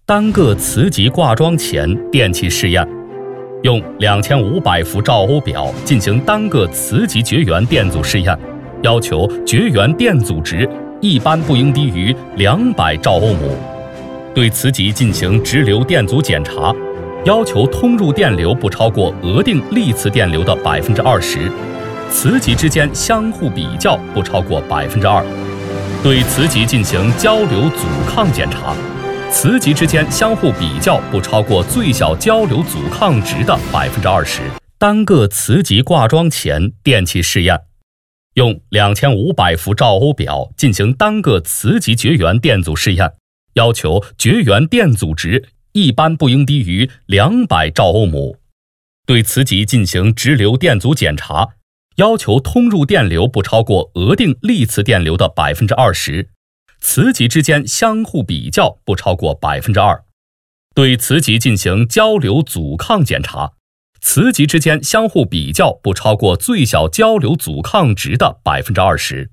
单个磁极挂装前电气试验。用2500伏兆欧表进行单个磁极绝缘电阻试验，要求绝缘电阻值一般不应低于200兆欧姆。对磁极进行直流电阻检查，要求通入电流不超过额定历次电流的20%，磁极之间相互比较不超过2%。对磁极进行交流阻抗检查，磁极之间相互比较不超过最小交流阻抗值的20%。单个磁极挂装前电气试验。用2500伏兆欧表进行单个磁极绝缘电阻试验，要求绝缘电阻值一般不应低于200兆欧姆。对磁极进行直流电阻检查，要求通入电流不超过额定历次电流的20%，磁极之间相互比较不超过2%。对磁极进行交流阻抗检查，磁极之间相互比较不超过最小交流阻抗值的20%。